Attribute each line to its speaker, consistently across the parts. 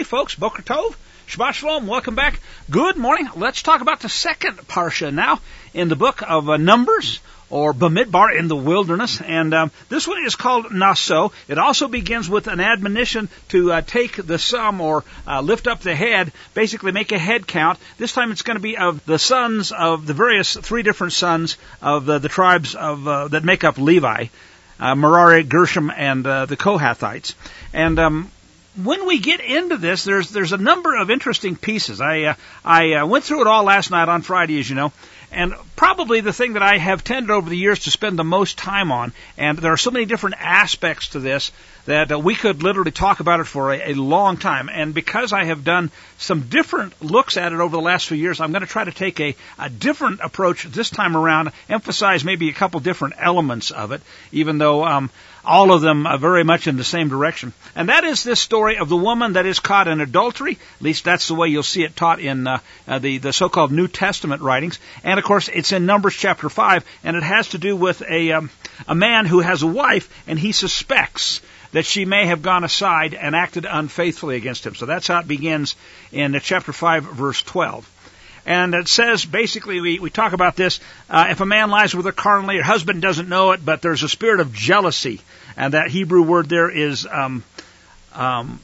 Speaker 1: Hey folks, Boker Tov, Shabbat Shalom, welcome back. Good morning. Let's talk about the second parsha now in the book of Numbers, or Bamidbar, in the wilderness. And this one is called Naso. It also begins with an admonition to take the sum, or lift up the head, basically make a head count. This time it's going to be of the sons of the various three different sons of the tribes of that make up Levi, Merari, Gershom, and the Kohathites. And when we get into this, there's a number of interesting pieces. I went through it all last night on Friday, as you know, and probably the thing that I have tended over the years to spend the most time on, and there are so many different aspects to this that we could literally talk about it for a long time. And because I have done some different looks at it over the last few years, I'm going to try to take a different approach this time around, emphasize maybe a couple different elements of it, even though all of them are very much in the same direction. And that is this story of the woman that is caught in adultery. At least that's the way you'll see it taught in the so-called New Testament writings. And of course, it's in Numbers chapter 5, and it has to do with a man who has a wife, and he suspects that she may have gone aside and acted unfaithfully against him. So that's how it begins in chapter 5, verse 12. And it says, basically, we talk about this, if a man lies with her carnally, her husband doesn't know it, but there's a spirit of jealousy. And that Hebrew word there is ruach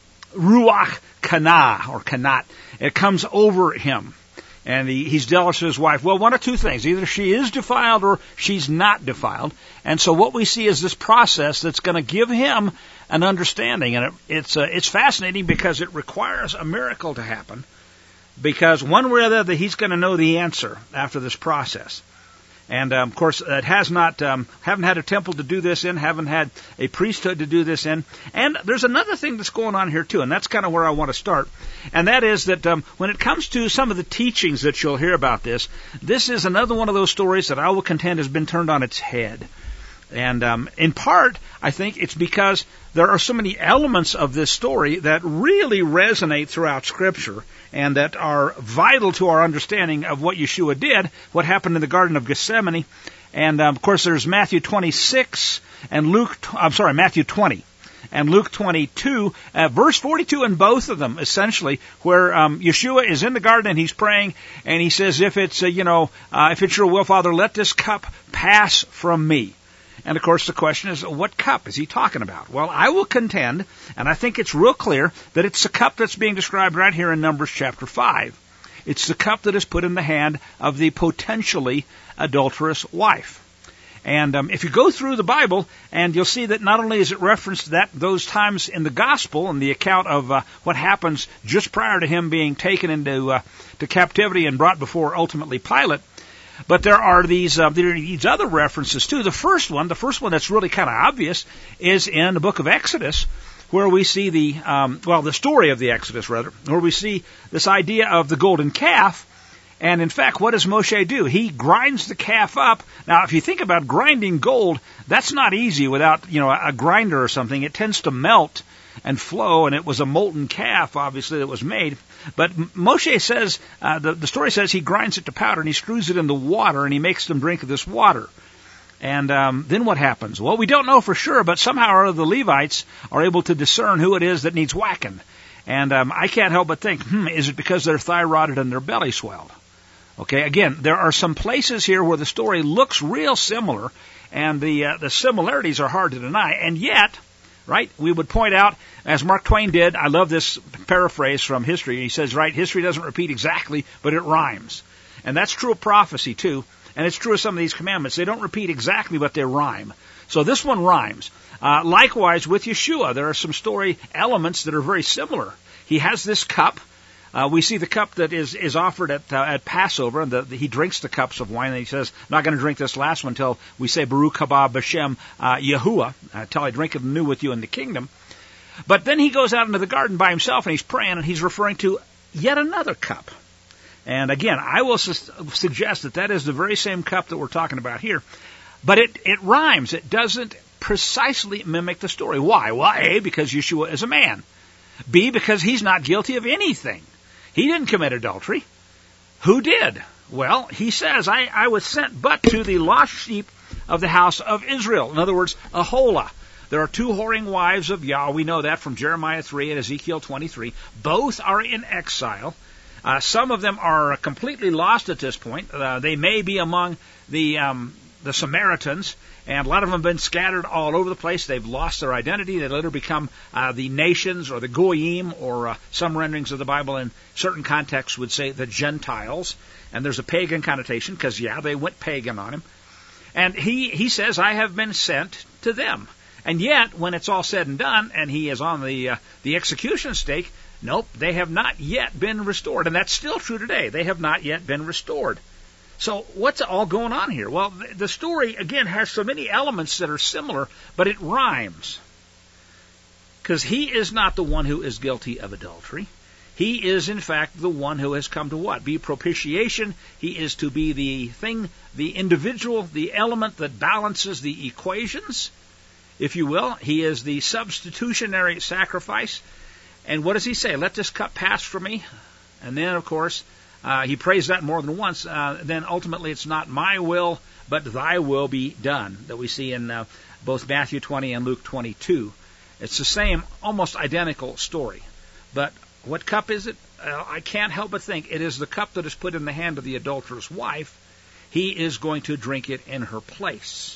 Speaker 1: kana, or kanat. It comes over him. And he's jealous of his wife. Well, one of two things. Either she is defiled or she's not defiled. And so what we see is this process that's going to give him an understanding. And it's fascinating because it requires a miracle to happen. Because one way or the other, he's going to know the answer after this process. And, of course, it has not, haven't had a temple to do this in, haven't had a priesthood to do this in. And there's another thing that's going on here, too, and that's kind of where I want to start. And that is that when it comes to some of the teachings that you'll hear about this is another one of those stories that I will contend has been turned on its head. And in part, I think it's because there are so many elements of this story that really resonate throughout Scripture and that are vital to our understanding of what Yeshua did, what happened in the Garden of Gethsemane. And, of course, there's Matthew 26 and Matthew 20 and Luke 22, verse 42 in both of them, essentially, where Yeshua is in the garden and he's praying, and he says, if it's your will, Father, let this cup pass from me. And, of course, the question is, what cup is he talking about? Well, I will contend, and I think it's real clear, that it's the cup that's being described right here in Numbers chapter 5. It's the cup that is put in the hand of the potentially adulterous wife. And if you go through the Bible, and you'll see that not only is it referenced those times in the Gospel, and the account of what happens just prior to him being taken into to captivity and brought before ultimately Pilate, but there are these other references too. The first one that's really kind of obvious is in the book of Exodus, where we see the story of the Exodus, rather, where we see this idea of the golden calf. And in fact, what does Moshe do? He grinds the calf up. Now, if you think about grinding gold, that's not easy without, a grinder or something. It tends to melt and flow, and it was a molten calf, obviously, that was made. But Moshe says, the story says he grinds it to powder, and he screws it in the water, and he makes them drink of this water. And then what happens? Well, we don't know for sure, but somehow or other the Levites are able to discern who it is that needs whacking. And I can't help but think, is it because they're thyroided and their belly swelled? Okay, again, there are some places here where the story looks real similar, and the similarities are hard to deny, and yet, right, we would point out, as Mark Twain did, I love this paraphrase from history, he says, right, history doesn't repeat exactly, but it rhymes. And that's true of prophecy, too, and it's true of some of these commandments. They don't repeat exactly, but they rhyme. So this one rhymes. Likewise, with Yeshua, there are some story elements that are very similar. He has this cup. We see the cup that is offered at Passover, and he drinks the cups of wine, and he says, I'm not going to drink this last one until we say, Baruch haba b'shem Yahuwah, until I drink it anew with you in the kingdom. But then he goes out into the garden by himself, and he's praying, and he's referring to yet another cup. And again, I will suggest that is the very same cup that we're talking about here. But it rhymes. It doesn't precisely mimic the story. Why? Well, A, because Yeshua is a man. B, because he's not guilty of anything. He didn't commit adultery. Who did? Well, he says, I was sent but to the lost sheep of the house of Israel. In other words, Aholah. There are 2 whoring wives of Yah. We know that from Jeremiah 3 and Ezekiel 23. Both are in exile. Some of them are completely lost at this point. They may be among the Samaritans, and a lot of them have been scattered all over the place. They've lost their identity. They later become the nations or the Goyim, or some renderings of the Bible in certain contexts would say the Gentiles. And there's a pagan connotation because, they went pagan on him. And he says, I have been sent to them. And yet, when it's all said and done, and he is on the execution stake, nope, they have not yet been restored. And that's still true today. They have not yet been restored. So what's all going on here? Well, the story, again, has so many elements that are similar, but it rhymes. Because he is not the one who is guilty of adultery. He is, in fact, the one who has come to what? Be propitiation. He is to be the thing, the individual, the element that balances the equations, if you will. He is the substitutionary sacrifice. And what does he say? Let this cup pass from me. And then, of course, he prays that more than once. Then ultimately it's not my will, but thy will be done, that we see in both Matthew 20 and Luke 22. It's the same, almost identical story. But what cup is it? I can't help but think it is the cup that is put in the hand of the adulterous wife. He is going to drink it in her place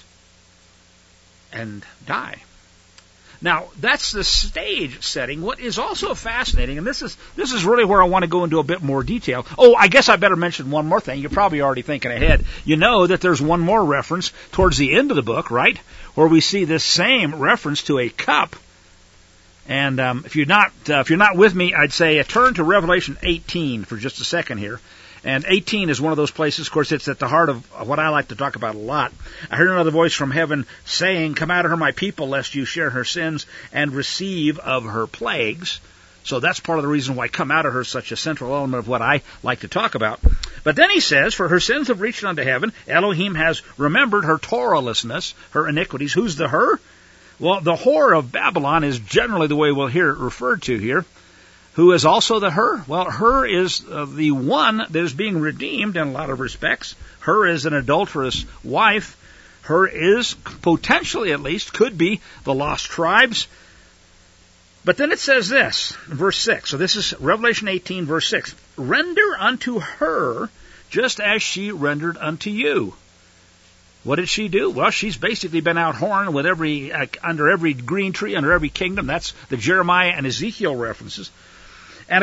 Speaker 1: and die. Now, that's the stage setting. What is also fascinating, and this is really where I want to go into a bit more detail. Oh, I guess I better mention one more thing. You're probably already thinking ahead. You know that there's one more reference towards the end of the book, right? Where we see this same reference to a cup. And if you're not with me, I'd say turn to Revelation 18 for just a second here. And 18 is one of those places, of course, it's at the heart of what I like to talk about a lot. I heard another voice from heaven saying, come out of her, my people, lest you share her sins and receive of her plagues. So that's part of the reason why come out of her is such a central element of what I like to talk about. But then he says, for her sins have reached unto heaven. Elohim has remembered her Torahlessness, her iniquities. Who's the her? Well, the whore of Babylon is generally the way we'll hear it referred to here. Who is also the her? Well, her is the one that is being redeemed in a lot of respects. Her is an adulterous wife. Her is, potentially at least, could be the lost tribes. But then it says this, verse 6. So this is Revelation 18, verse 6. Render unto her just as she rendered unto you. What did she do? Well, she's basically been out whoring with under every green tree, under every kingdom. That's the Jeremiah and Ezekiel references. And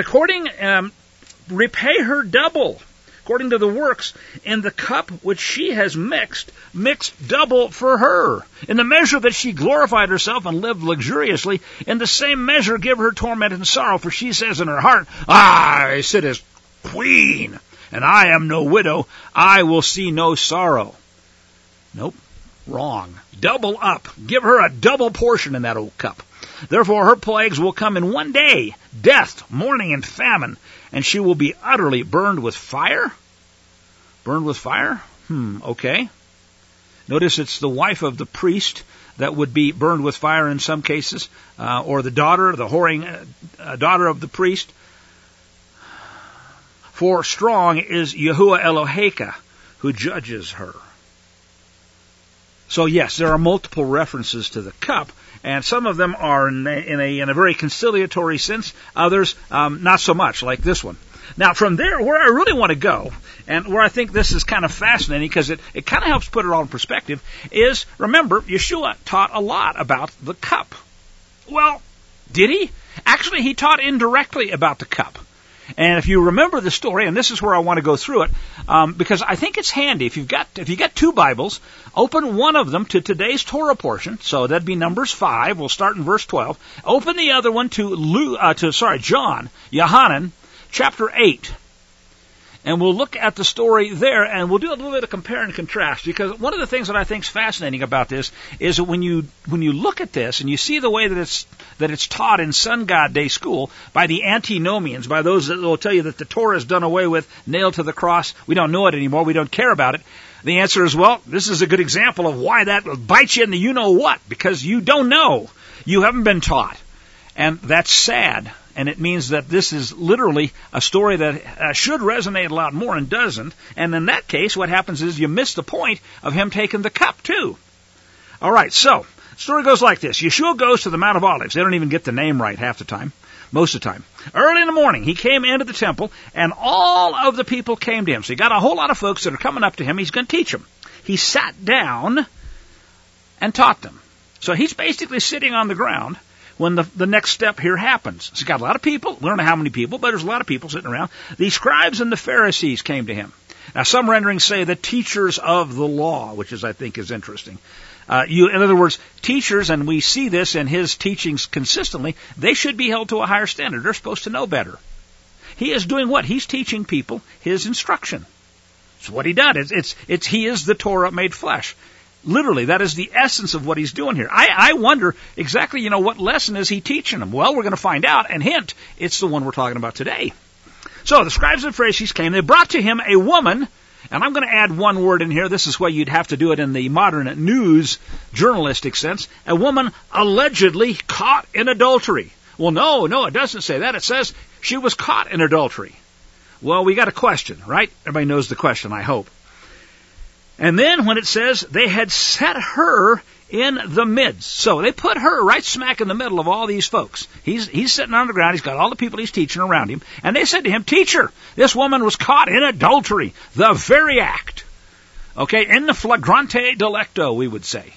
Speaker 1: repay her double, according to the works, in the cup which she has mixed double for her. In the measure that she glorified herself and lived luxuriously, in the same measure give her torment and sorrow, for she says in her heart, I sit as queen, and I am no widow, I will see no sorrow. Nope, wrong. Double up. Give her a double portion in that old cup. Therefore her plagues will come in one day, death, mourning, and famine, and she will be utterly burned with fire. Burned with fire? Okay. Notice it's the wife of the priest that would be burned with fire in some cases, or the daughter, the whoring daughter of the priest. For strong is Yahuwah Eloheka, who judges her. So yes, there are multiple references to the cup, and some of them are in a very conciliatory sense. Others not so much, like this one. Now, from there, where I really want to go, and where I think this is kind of fascinating because it kind of helps put it all in perspective, is, remember, Yeshua taught a lot about the cup. Well, did he? Actually, he taught indirectly about the cup. And if you remember the story, and this is where I want to go through it, because I think it's handy. If you got 2 Bibles, open one of them to today's Torah portion. So that'd be Numbers 5. We'll start in verse 12. Open the other one to John, Yohanan, chapter 8. And we'll look at the story there, and we'll do a little bit of compare and contrast, because one of the things that I think is fascinating about this is that when you look at this and you see the way that it's taught in Sun God Day School by the antinomians, by those that will tell you that the Torah is done away with, nailed to the cross, we don't know it anymore, we don't care about it. The answer is, well, this is a good example of why that bites you in the you-know-what, because you don't know. You haven't been taught. And that's sad. And it means that this is literally a story that should resonate a lot more and doesn't. And in that case, what happens is you miss the point of him taking the cup, too. All right, so Story goes like this. Yeshua goes to the Mount of Olives. They don't even get the name right half the time, most of the time. Early in the morning, he came into the temple, and all of the people came to him. So you got a whole lot of folks that are coming up to him. He's going to teach them. He sat down and taught them. So he's basically sitting on the ground when the next step here happens. So he's got a lot of people. We don't know how many people, but there's a lot of people sitting around. The scribes and the Pharisees came to him. Now, some renderings say the teachers of the law, which I think is interesting. In other words, teachers, and we see this in his teachings consistently, they should be held to a higher standard. They're supposed to know better. He is doing what? He's teaching people his instruction. It's what he does. He is the Torah made flesh. Literally, that is the essence of what he's doing here. I wonder exactly, what lesson is he teaching them? Well, we're going to find out, and hint, it's the one we're talking about today. So the scribes and Pharisees came. They brought to him a woman, and I'm going to add one word in here. This is why you'd have to do it in the modern news journalistic sense. A woman allegedly caught in adultery. Well, no, it doesn't say that. It says she was caught in adultery. Well, we got a question, right? Everybody knows the question, I hope. And then when it says they had set her in the midst. So they put her right smack in the middle of all these folks. He's sitting on the ground. He's got all the people he's teaching around him. And they said to him, "Teacher, this woman was caught in adultery, the very act." Okay, in the flagrante delicto, we would say.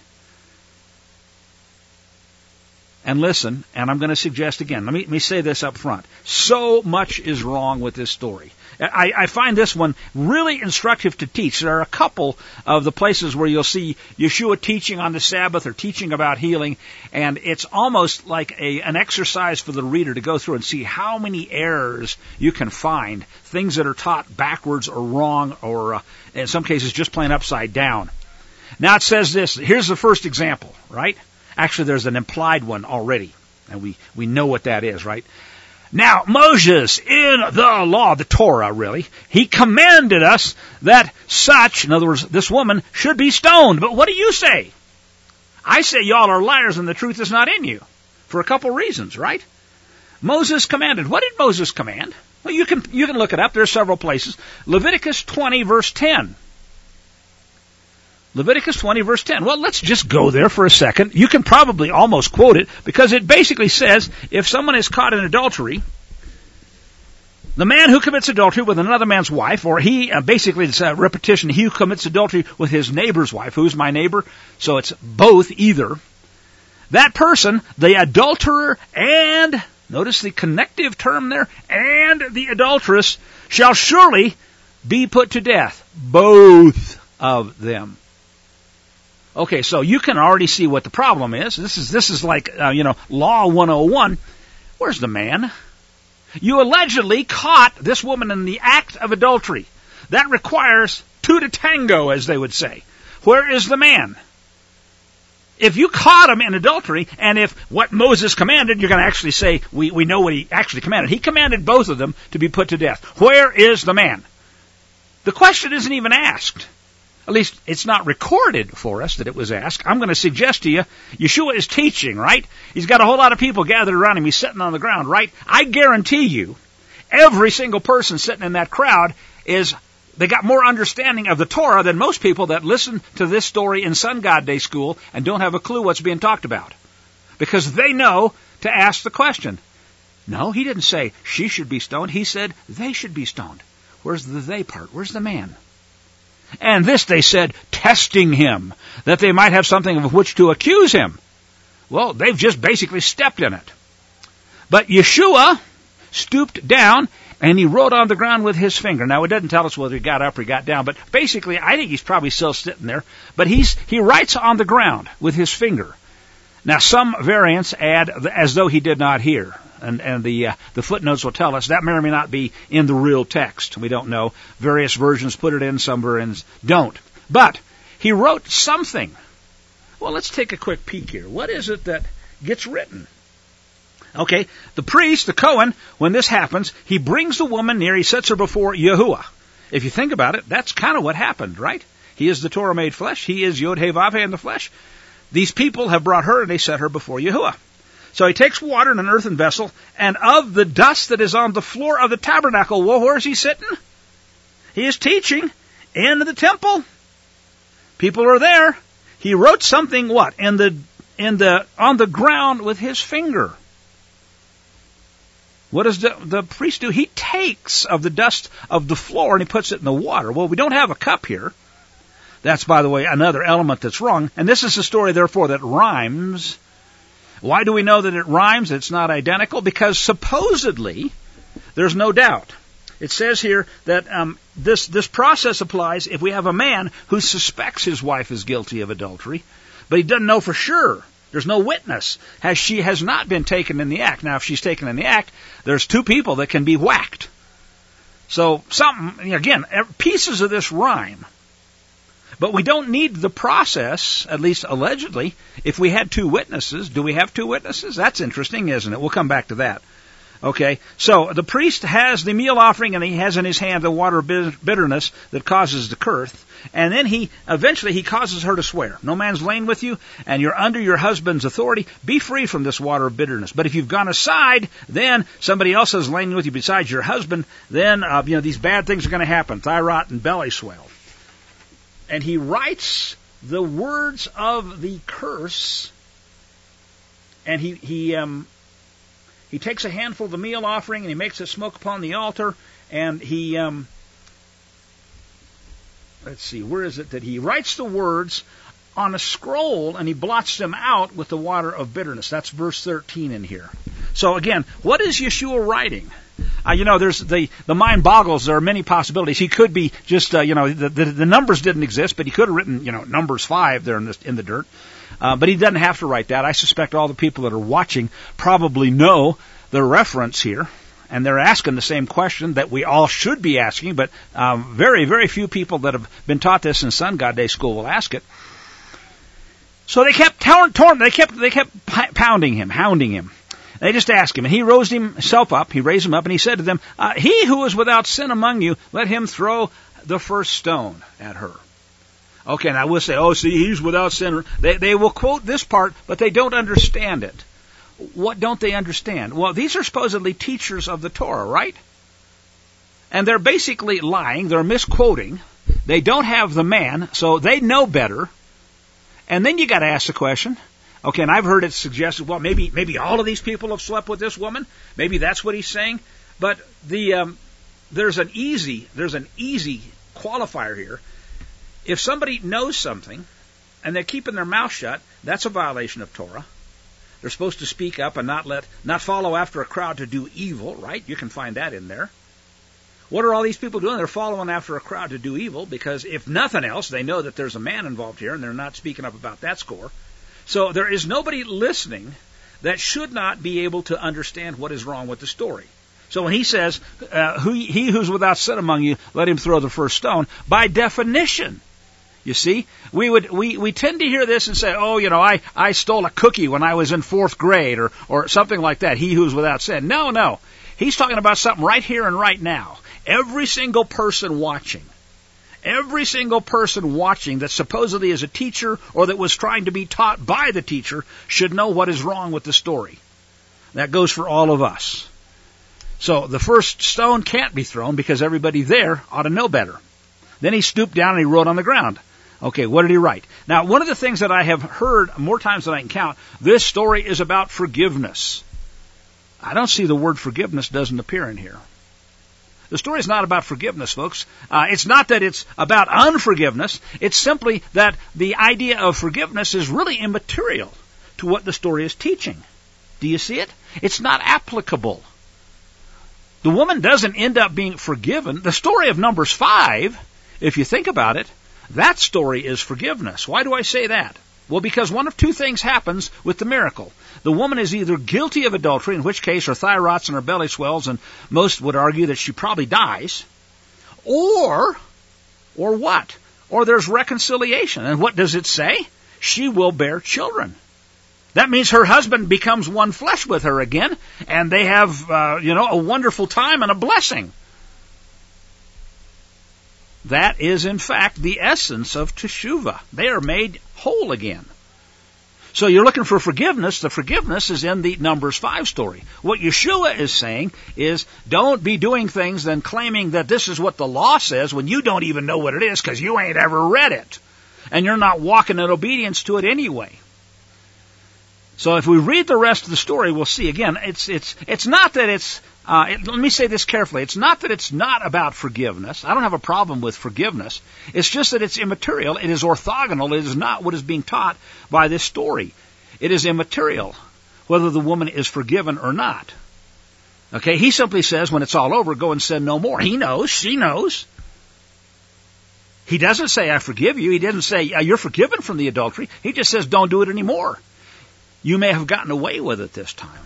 Speaker 1: And listen, and I'm going to suggest again, let me say this up front. So much is wrong with this story. I find this one really instructive to teach. There are a couple of the places where you'll see Yeshua teaching on the Sabbath or teaching about healing, and it's almost like an exercise for the reader to go through and see how many errors you can find, things that are taught backwards or wrong or in some cases just plain upside down. Now it says this. Here's the first example, right? Actually, there's an implied one already, and we know what that is, right? Now, Moses, in the law, the Torah, really, he commanded us that such, in other words, this woman, should be stoned. But what do you say? I say y'all are liars and the truth is not in you. For a couple reasons, right? Moses commanded. What did Moses command? Well, you can look it up. There are several places. Leviticus 20, verse 10. Leviticus 20, verse 10. Well, let's just go there for a second. You can probably almost quote it, because it basically says, if someone is caught in adultery, the man who commits adultery with another man's wife, or basically it's a repetition, he who commits adultery with his neighbor's wife. Who's my neighbor? So it's both, either. That person, the adulterer and, notice the connective term there, and the adulteress shall surely be put to death. Both of them. Okay, so you can already see what the problem is. This is like, Law 101. Where's the man? You allegedly caught this woman in the act of adultery. That requires two to tango, as they would say. Where is the man? If you caught him in adultery, and if what Moses commanded, you're going to actually say, we know what he actually commanded. He commanded both of them to be put to death. Where is the man? The question isn't even asked. At least it's not recorded for us that it was asked. I'm going to suggest to you, Yeshua is teaching, right? He's got a whole lot of people gathered around him. He's sitting on the ground, right? I guarantee you, every single person sitting in that crowd they got more understanding of the Torah than most people that listen to this story in Sun God Day school and don't have a clue what's being talked about. Because they know to ask the question. No, he didn't say she should be stoned. He said they should be stoned. Where's the they part? Where's the man? And this, they said, testing him, that they might have something of which to accuse him. Well, they've just basically stepped in it. But Yeshua stooped down, and he wrote on the ground with his finger. Now, it doesn't tell us whether he got up or he got down, but basically, I think he's probably still sitting there. But he writes on the ground with his finger. Now, some variants add as though he did not hear. And the footnotes will tell us that may or may not be in the real text. We don't know. Various versions put it in, some versions don't. But he wrote something. Well, let's take a quick peek here. What is it that gets written? Okay, the priest, the Cohen, when this happens, he brings the woman near, he sets her before Yahuwah. If you think about it, that's kind of what happened, right? He is the Torah made flesh. He is Yod He Vav He in the flesh. These people have brought her and they set her before Yahuwah. So he takes water in an earthen vessel, and of the dust that is on the floor of the tabernacle, well, where is he sitting? He is teaching in the temple. People are there. He wrote something, what? In the on the ground with his finger. What does the priest do? He takes of the dust of the floor and he puts it in the water. Well, we don't have a cup here. That's, by the way, another element that's wrong. And this is a story, therefore, that rhymes. Why do we know that it rhymes? It's not identical? Because supposedly, there's no doubt. It says here that this process applies if we have a man who suspects his wife is guilty of adultery, but he doesn't know for sure. There's no witness. She has not been taken in the act. Now, if she's taken in the act, there's two people that can be whacked. So, again, pieces of this rhyme. But we don't need the process, at least allegedly, if we had two witnesses. Do we have two witnesses? That's interesting, isn't it? We'll come back to that. Okay, so the priest has the meal offering and he has in his hand the water of bitterness that causes the curse. And then eventually he causes her to swear. No man's lain with you and you're under your husband's authority. Be free from this water of bitterness. But if you've gone aside, then somebody else has lain with you besides your husband, then, these bad things are going to happen. Thigh rot and belly swell. And he writes the words of the curse and he takes a handful of the meal offering and he makes it smoke upon the altar, and he, where is it that he writes the words on a scroll and he blots them out with the water of bitterness. That's verse 13 in here. So again, what is Yeshua writing? There's the mind boggles. There are many possibilities. He could be just, the numbers didn't exist, but he could have written, Numbers 5 there in the dirt. But he doesn't have to write that. I suspect all the people that are watching probably know the reference here, and they're asking the same question that we all should be asking, but very, very few people that have been taught this in Sun God Day School will ask it. So they kept pounding him, hounding him. They just asked him, and he raised himself up, and he said to them, he who is without sin among you, let him throw the first stone at her. Okay, now we'll say, he's without sin. They will quote this part, but they don't understand it. What don't they understand? Well, these are supposedly teachers of the Torah, right? And they're basically lying. They're misquoting. They don't have the man, so they know better. And then you got to ask the question. Okay, and I've heard it suggested, well, maybe all of these people have slept with this woman. Maybe that's what he's saying. But there's an easy qualifier here. If somebody knows something and they're keeping their mouth shut, that's a violation of Torah. They're supposed to speak up and not follow after a crowd to do evil, right? You can find that in there. What are all these people doing? They're following after a crowd to do evil because if nothing else, they know that there's a man involved here and they're not speaking up about that score. So there is nobody listening that should not be able to understand what is wrong with the story. So when he says, he who's without sin among you, let him throw the first stone, by definition, you see, we tend to hear this and say, I stole a cookie when I was in 4th grade or something like that. He who's without sin. No. He's talking about something right here and right now. Every single person watching that supposedly is a teacher or that was trying to be taught by the teacher should know what is wrong with the story. That goes for all of us. So the first stone can't be thrown because everybody there ought to know better. Then he stooped down and he wrote on the ground. Okay, what did he write? Now, one of the things that I have heard more times than I can count, this story is about forgiveness. I don't see the word forgiveness doesn't appear in here. The story is not about forgiveness, folks. It's not that it's about unforgiveness. It's simply that the idea of forgiveness is really immaterial to what the story is teaching. Do you see it? It's not applicable. The woman doesn't end up being forgiven. The story of Numbers 5, if you think about it, that story is forgiveness. Why do I say that? Well, because one of two things happens with the miracle. The woman is either guilty of adultery, in which case her thigh rots and her belly swells, and most would argue that she probably dies, or what? Or there's reconciliation. And what does it say? She will bear children. That means her husband becomes one flesh with her again, and they have, a wonderful time and a blessing. That is, in fact, the essence of teshuvah. They are made whole again. So you're looking for forgiveness. The forgiveness is in the Numbers 5 story. What Yeshua is saying is don't be doing things and claiming that this is what the law says when you don't even know what it is because you ain't ever read it. And you're not walking in obedience to it anyway. So if we read the rest of the story, we'll see again. It's not that it's. Let me say this carefully. It's not that it's not about forgiveness. I don't have a problem with forgiveness. It's just that it's immaterial. It is orthogonal. It is not what is being taught by this story. It is immaterial whether the woman is forgiven or not. Okay, he simply says when it's all over, go and sin no more. He knows, she knows. He doesn't say, I forgive you. He doesn't say, you're forgiven from the adultery. He just says, don't do it anymore. You may have gotten away with it this time.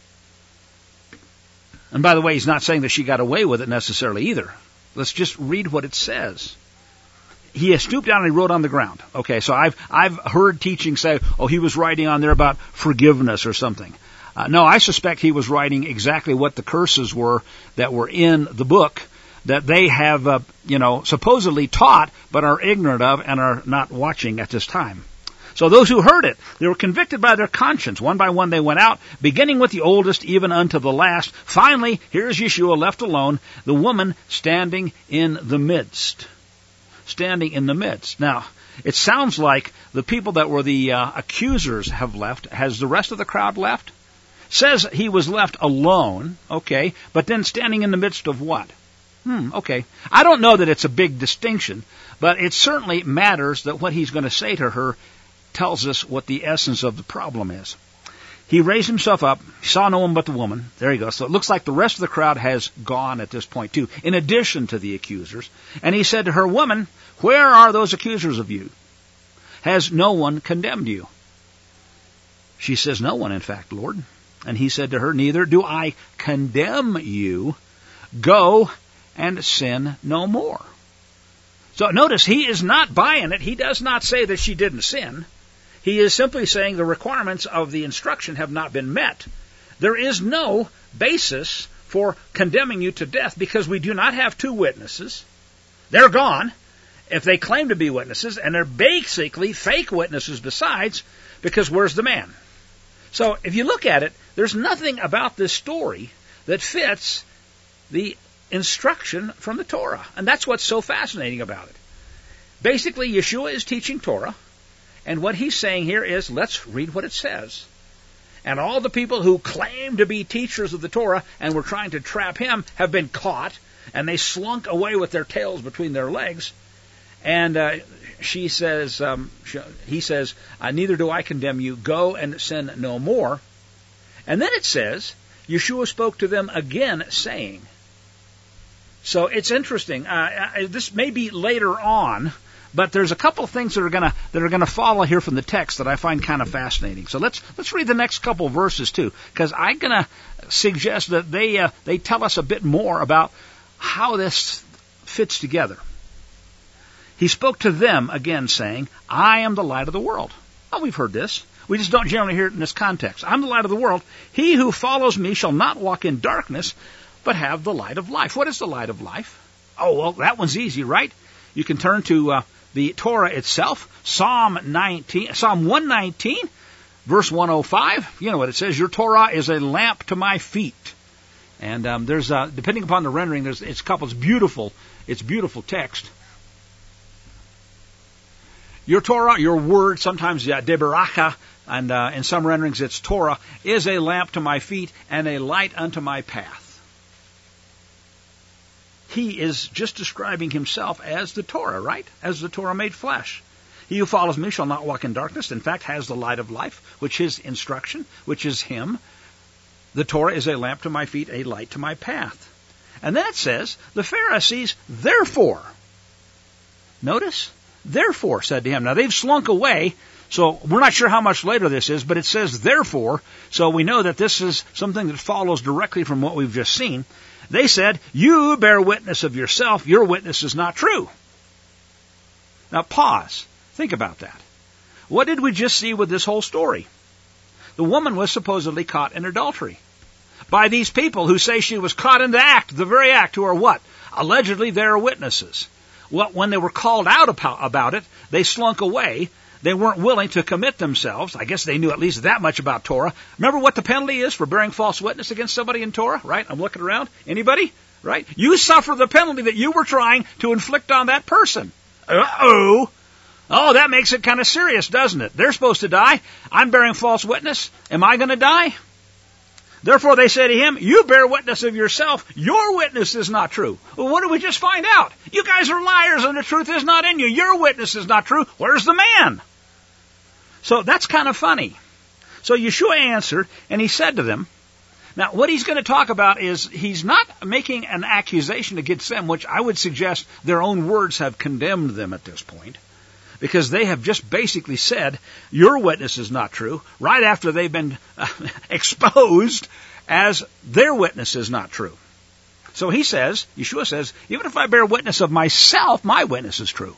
Speaker 1: And by the way, he's not saying that she got away with it necessarily either. Let's just read what it says. He stooped down and he wrote on the ground. Okay, so I've heard teaching say, he was writing on there about forgiveness or something. No, I suspect he was writing exactly what the curses were that were in the book that they have, supposedly taught but are ignorant of and are not watching at this time. So those who heard it, they were convicted by their conscience. One by one they went out, beginning with the oldest, even unto the last. Finally, here's Yeshua left alone, the woman standing in the midst. Standing in the midst. Now, it sounds like the people that were the accusers have left. Has the rest of the crowd left? Says he was left alone, okay, but then standing in the midst of what? Okay. I don't know that it's a big distinction, but it certainly matters that what he's going to say to her tells us what the essence of the problem is. He raised himself up, saw no one but the woman. There you go. So it looks like the rest of the crowd has gone at this point too, in addition to the accusers. And he said to her, Woman, where are those accusers of you? Has no one condemned you? She says, No one, in fact, Lord. And he said to her, Neither do I condemn you. Go and sin no more. So notice, he is not buying it. He does not say that she didn't sin. He is simply saying the requirements of the instruction have not been met. There is no basis for condemning you to death because we do not have two witnesses. They're gone if they claim to be witnesses, and they're basically fake witnesses besides, because where's the man? So if you look at it, there's nothing about this story that fits the instruction from the Torah. And that's what's so fascinating about it. Basically, Yeshua is teaching Torah, and what he's saying here is, let's read what it says. And all the people who claim to be teachers of the Torah and were trying to trap him have been caught, and they slunk away with their tails between their legs. And he says, Neither do I condemn you. Go and sin no more. And then it says, Yeshua spoke to them again, saying. So it's interesting. This may be later on, but there's a couple of things that are gonna follow here from the text that I find kind of fascinating. So let's read the next couple of verses too, because I'm gonna suggest that they tell us a bit more about how this fits together. He spoke to them again, saying, I am the light of the world. Oh, we've heard this. We just don't generally hear it in this context. I'm the light of the world. He who follows me shall not walk in darkness, but have the light of life. What is the light of life? Oh, well, that one's easy, right? You can turn to the Torah itself, Psalm 119, verse 105. You know what it says, Your Torah is a lamp to my feet. And there's, depending upon the rendering, it's beautiful text. Your Torah, your word, sometimes Deberacha, and in some renderings it's Torah, is a lamp to my feet and a light unto my path. He is just describing himself as the Torah, right? As the Torah made flesh. He who follows me shall not walk in darkness, in fact has the light of life, which is instruction, which is him. The Torah is a lamp to my feet, a light to my path. And then it says, the Pharisees, therefore, notice, therefore said to him. Now they've slunk away, so we're not sure how much later this is, but it says therefore, so we know that this is something that follows directly from what we've just seen. They said, you bear witness of yourself, your witness is not true. Now pause. Think about that. What did we just see with this whole story? The woman was supposedly caught in adultery by these people who say she was caught in the act, the very act, who are what? Allegedly they are witnesses. Well, when they were called out about it, they slunk away. They weren't willing to commit themselves. I guess they knew at least that much about Torah. Remember what the penalty is for bearing false witness against somebody in Torah, right? I'm looking around. Anybody? Right? You suffer the penalty that you were trying to inflict on that person. Uh-oh. Oh, that makes it kind of serious, doesn't it? They're supposed to die. I'm bearing false witness. Am I going to die? Therefore they say to him, you bear witness of yourself. Your witness is not true. Well, what did we just find out? You guys are liars and the truth is not in you. Your witness is not true. Where's the man? So that's kind of funny. So Yeshua answered, and he said to them, now what he's going to talk about is he's not making an accusation against them, which I would suggest their own words have condemned them at this point, because they have just basically said, your witness is not true, right after they've been exposed as their witness is not true. So he says, Yeshua says, even if I bear witness of myself, my witness is true.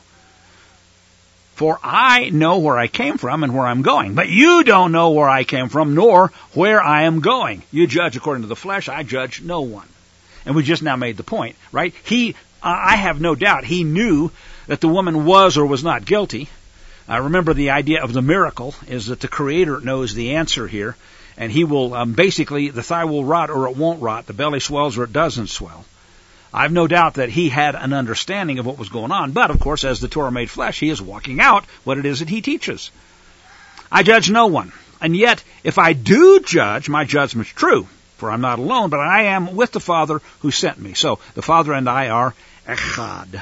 Speaker 1: For I know where I came from and where I'm going. But you don't know where I came from, nor where I am going. You judge according to the flesh, I judge no one. And we just now made the point, right? I have no doubt, he knew that the woman was or was not guilty. Remember, the idea of the miracle is that the Creator knows the answer here, and he will, basically, the thigh will rot or it won't rot, the belly swells or it doesn't swell. I've no doubt that he had an understanding of what was going on, but of course, as the Torah made flesh, he is walking out what it is that he teaches. I judge no one, and yet, if I do judge, my judgment's true, for I'm not alone, but I am with the Father who sent me. So, the Father and I are echad.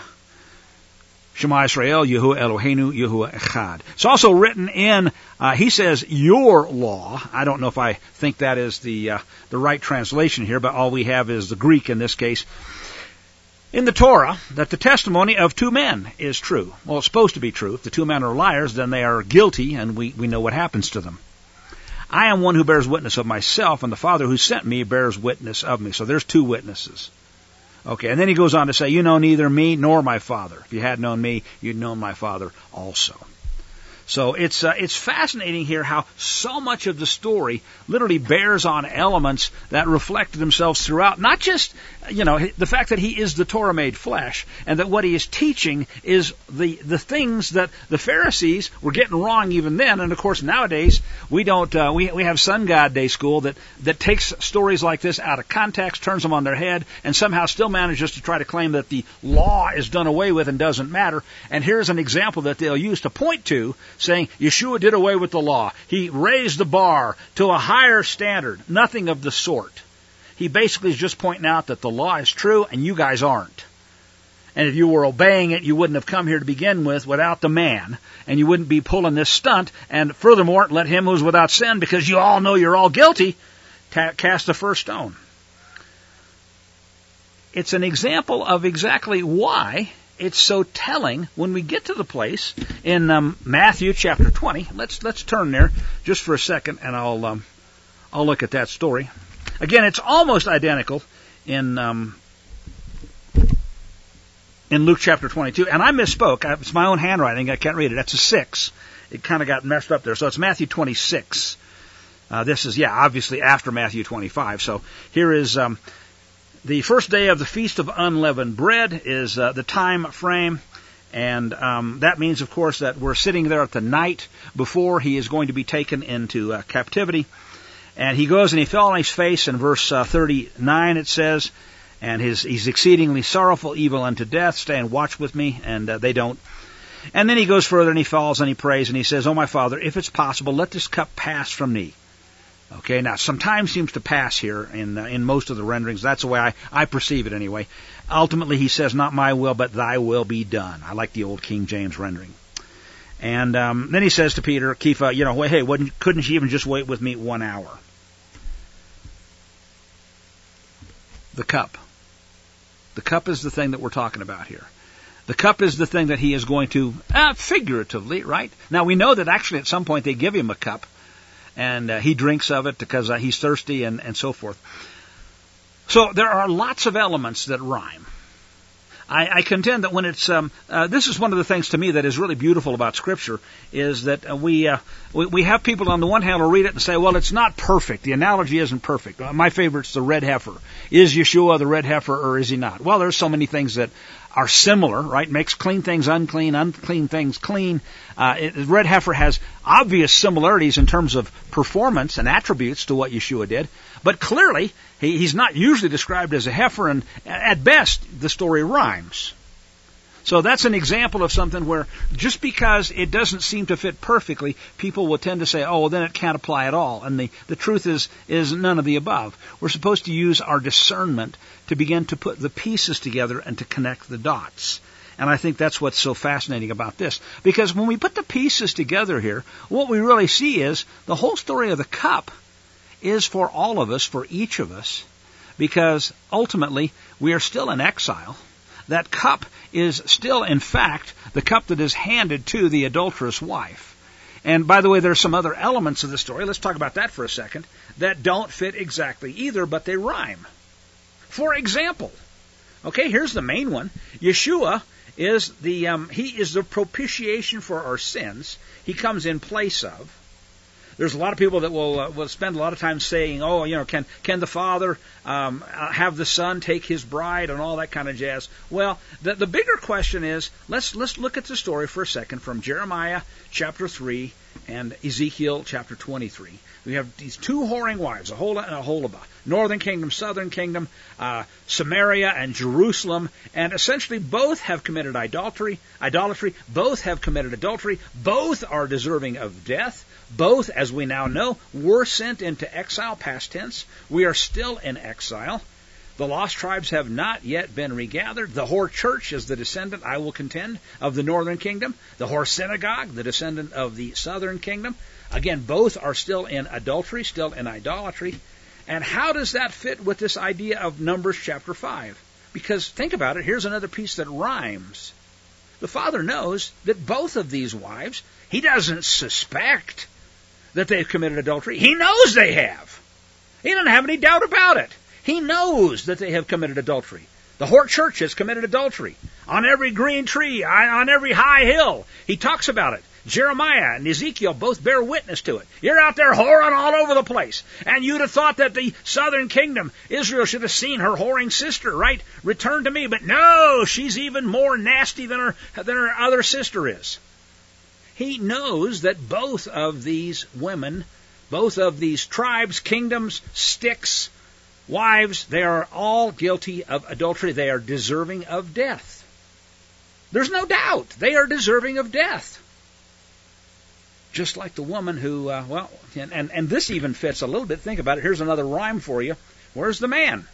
Speaker 1: Shema Yisrael, Yehu Eloheinu, Yehu Echad. It's also written in, he says, your law. I don't know if I think that is the right translation here, but all we have is the Greek in this case. In the Torah, that the testimony of two men is true. Well, it's supposed to be true. If the two men are liars, then they are guilty, and we know what happens to them. I am one who bears witness of myself, and the Father who sent me bears witness of me. So there's two witnesses. Okay, and then he goes on to say, you know neither me nor my Father. If you had known me, you'd known my Father also. So it's fascinating here how so much of the story literally bears on elements that reflect themselves throughout. Not just, the fact that he is the Torah made flesh, and that what he is teaching is the things that the Pharisees were getting wrong even then. And of course nowadays we don't we have Sun God Day school that takes stories like this out of context, turns them on their head, and somehow still manages to try to claim that the law is done away with and doesn't matter. And here's an example that they'll use to point to, saying Yeshua did away with the law. He raised the bar to a higher standard. Nothing of the sort. He basically is just pointing out that the law is true and you guys aren't. And if you were obeying it, you wouldn't have come here to begin with without the man. And you wouldn't be pulling this stunt. And furthermore, let him who's without sin, because you all know you're all guilty, cast the first stone. It's an example of exactly why it's so telling when we get to the place in Matthew chapter 20. Let's turn there just for a second, and I'll look at that story. Again, it's almost identical in Luke chapter 22, and I misspoke. It's my own handwriting. I can't read it. That's a 6. It kind of got messed up there. So it's Matthew 26. This is obviously after Matthew 25. So here is the first day of the Feast of Unleavened Bread is the time frame, and that means, of course, that we're sitting there at the night before he is going to be taken into captivity. And he goes and he fell on his face, in verse 39 it says, and he's exceedingly sorrowful, evil unto death, stay and watch with me, and they don't. And then he goes further and he falls and he prays and he says, oh my Father, if it's possible, let this cup pass from me. Okay, now some time seems to pass here in most of the renderings. That's the way I perceive it anyway. Ultimately, he says, not my will, but thy will be done. I like the old King James rendering. And then he says to Peter, Kepha, hey, couldn't you even just wait with me 1 hour? The cup. The cup is the thing that we're talking about here. The cup is the thing that he is going to, figuratively, right? Now, we know that actually at some point they give him a cup, and he drinks of it because he's thirsty and so forth. So there are lots of elements that rhyme. I contend that when it's this is one of the things to me that is really beautiful about Scripture, is that we have people on the one hand will read it and say, well, it's not perfect. The analogy isn't perfect. My favorite's the red heifer. Is Yeshua the red heifer or is he not? Well, there's so many things that are similar, right? Makes clean things unclean, unclean things clean. Red heifer has obvious similarities in terms of performance and attributes to what Yeshua did. But clearly, he's not usually described as a heifer, and at best, the story rhymes. So that's an example of something where just because it doesn't seem to fit perfectly, people will tend to say, oh, well, then it can't apply at all. And the truth is none of the above. We're supposed to use our discernment to begin to put the pieces together and to connect the dots. And I think that's what's so fascinating about this. Because when we put the pieces together here, what we really see is the whole story of the cup is for all of us, for each of us, because ultimately we are still in exile. That cup is still, in fact, the cup that is handed to the adulterous wife. And by the way, there are some other elements of the story, let's talk about that for a second, that don't fit exactly either, but they rhyme. For example, okay, here's the main one. Yeshua is he is the propitiation for our sins. He comes in place of. There's a lot of people that will spend a lot of time saying, oh, can the Father have the Son take His bride and all that kind of jazz? Well, the bigger question is, let's look at the story for a second from Jeremiah chapter 3 and Ezekiel chapter 23. We have these two whoring wives, Aholah and Aholibah, northern kingdom, southern kingdom, Samaria and Jerusalem, and essentially both have committed idolatry, both have committed adultery, both are deserving of death. Both, as we now know, were sent into exile, past tense. We are still in exile. The lost tribes have not yet been regathered. The whore church is the descendant, I will contend, of the northern kingdom. The whore synagogue, the descendant of the southern kingdom. Again, both are still in adultery, still in idolatry. And how does that fit with this idea of Numbers chapter 5? Because think about it, here's another piece that rhymes. The Father knows that both of these wives, He doesn't suspect that they've committed adultery. He knows they have. He doesn't have any doubt about it. He knows that they have committed adultery. The whore church has committed adultery. On every green tree, on every high hill, he talks about it. Jeremiah and Ezekiel both bear witness to it. You're out there whoring all over the place. And you'd have thought that the southern kingdom, Israel, should have seen her whoring sister, right? Return to me. But no, she's even more nasty than her other sister is. He knows that both of these women, both of these tribes, kingdoms, sticks, wives, they are all guilty of adultery. They are deserving of death. There's no doubt. They are deserving of death. Just like the woman who, and this even fits a little bit. Think about it. Here's another rhyme for you. Where's the man?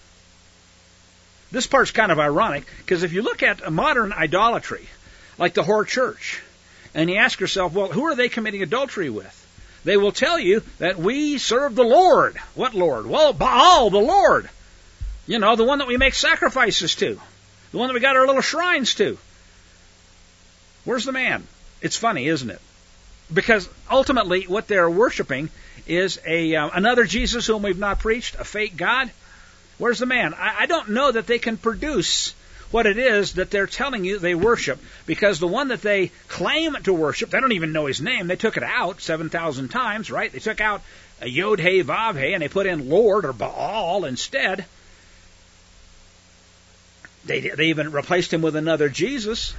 Speaker 1: This part's kind of ironic, because if you look at modern idolatry, like the whore church, and you ask yourself, well, who are they committing adultery with? They will tell you that we serve the Lord. What Lord? Well, Baal, the Lord. The one that we make sacrifices to. The one that we got our little shrines to. Where's the man? It's funny, isn't it? Because ultimately what they're worshiping is another Jesus whom we've not preached, a fake God. Where's the man? I don't know that they can produce what it is that they're telling you they worship, because the one that they claim to worship, they don't even know his name. They took it out 7,000 times, right? They took out a Yod He Vav He and they put in Lord or Baal instead. They even replaced him with another Jesus.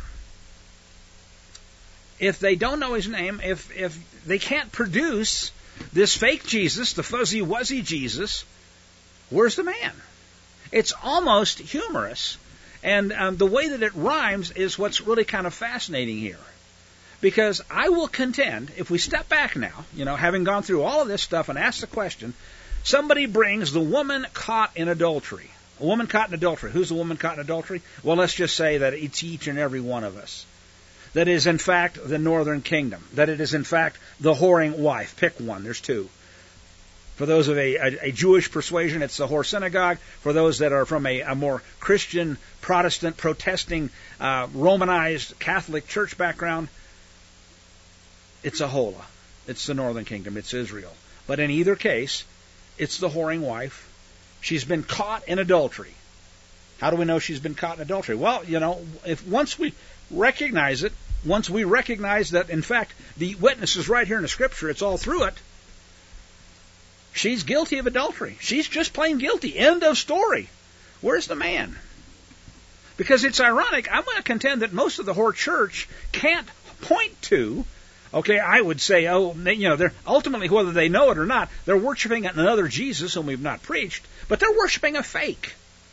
Speaker 1: If they don't know his name, if they can't produce this fake Jesus, the fuzzy-wuzzy Jesus, where's the man? It's almost humorous. And the way that it rhymes is what's really kind of fascinating here. Because I will contend, if we step back now, having gone through all of this stuff and asked the question, somebody brings the woman caught in adultery. A woman caught in adultery. Who's the woman caught in adultery? Well, let's just say that it's each and every one of us. That is, in fact, the northern kingdom. That it is, in fact, the whoring wife. Pick one. There's two. For those of a Jewish persuasion, it's the whore synagogue. For those that are from a more Christian, Protestant, protesting, Romanized Catholic church background, it's Aholah. It's the northern kingdom. It's Israel. But in either case, it's the whoring wife. She's been caught in adultery. How do we know she's been caught in adultery? Well, if once we recognize it, once we recognize that, in fact, the witness is right here in the Scripture, it's all through it, she's guilty of adultery. She's just plain guilty. End of story. Where's the man? Because it's ironic. I'm going to contend that most of the whore church can't point to, I would say, they're ultimately, whether they know it or not, they're worshiping another Jesus whom we've not preached, but they're worshiping a fake.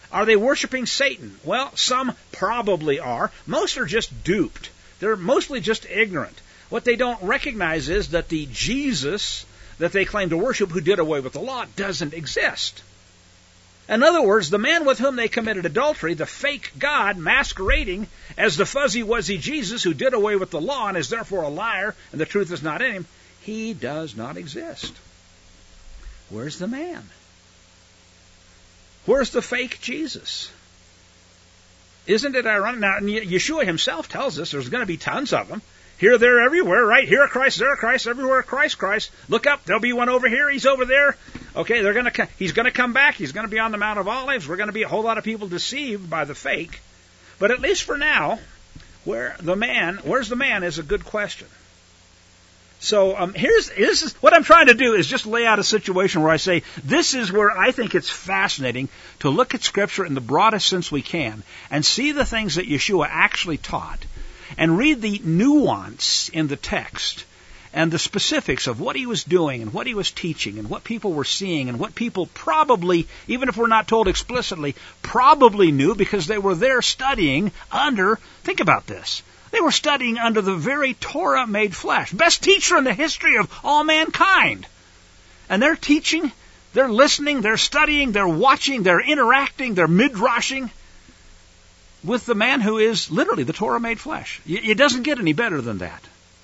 Speaker 1: Are they worshiping Satan? Well, some probably are. Most are just duped. They're mostly just ignorant. What they don't recognize is that the Jesus that they claim to worship, who did away with the law, doesn't exist. In other words, the man with whom they committed adultery, the fake God masquerading as the fuzzy-wuzzy Jesus who did away with the law and is therefore a liar and the truth is not in him, he does not exist. Where's the man? Where's the fake Jesus? Isn't it ironic? Now, Yeshua himself tells us there's going to be tons of them. Here, there, everywhere, right? Here a Christ, there a Christ, everywhere a Christ. Look up, there'll be one over here, he's over there. Okay, he's going to come back, he's going to be on the Mount of Olives. We're going to be a whole lot of people deceived by the fake. But at least for now, where's the man is a good question. So what I'm trying to do is just lay out a situation where I say, this is where I think it's fascinating to look at Scripture in the broadest sense we can and see the things that Yeshua actually taught and read the nuance in the text and the specifics of what he was doing and what he was teaching and what people were seeing and what people probably, even if we're not told explicitly, probably knew because they were there studying under, think about this, they were studying under the very Torah made flesh, best teacher in the history of all mankind. And they're teaching, they're listening, they're studying, they're watching, they're interacting, they're midrashing with the man who is literally the Torah made flesh. It doesn't get any better than that.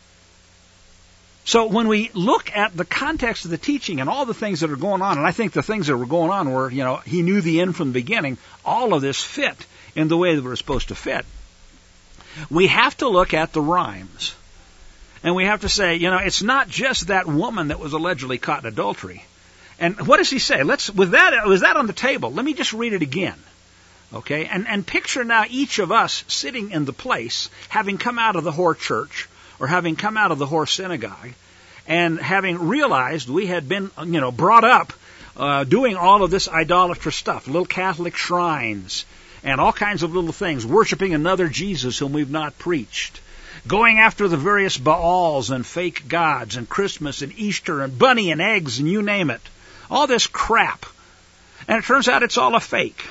Speaker 1: So when we look at the context of the teaching and all the things that are going on, and I think the things that were going on were, he knew the end from the beginning, all of this fit in the way that we're supposed to fit. We have to look at the rhymes. And we have to say, it's not just that woman that was allegedly caught in adultery. And what does he say? With that on the table, let me just read it again. Okay? And picture now each of us sitting in the place, having come out of the whore church, or having come out of the whore synagogue, and having realized we had been, brought up doing all of this idolatrous stuff, little Catholic shrines, and all kinds of little things, worshiping another Jesus whom we've not preached, going after the various Baals and fake gods and Christmas and Easter and bunny and eggs and you name it. All this crap. And it turns out it's all a fake.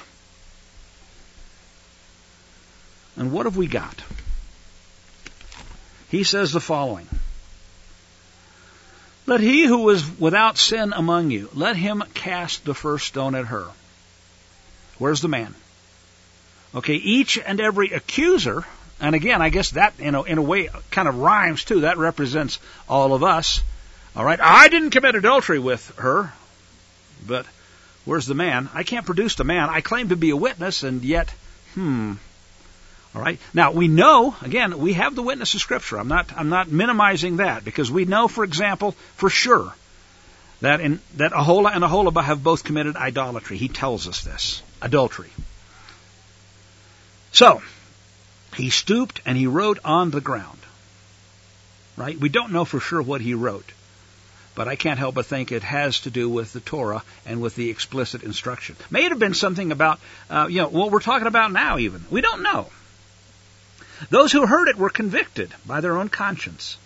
Speaker 1: And what have we got? He says the following. Let he who is without sin among you, let him cast the first stone at her. Where's the man? Okay, each and every accuser, and again, I guess that, in a way, kind of rhymes too. That represents all of us. All right, I didn't commit adultery with her, but where's the man? I can't produce the man. I claim to be a witness, and yet, All right. Now we know, again, we have the witness of Scripture. I'm not minimizing that because we know, for example, for sure that Aholah and Aholibah have both committed idolatry. He tells us this, adultery. So, he stooped and he wrote on the ground. Right? We don't know for sure what he wrote, but I can't help but think it has to do with the Torah and with the explicit instruction. May it have been something about, what we're talking about now even. We don't know. Those who heard it were convicted by their own conscience.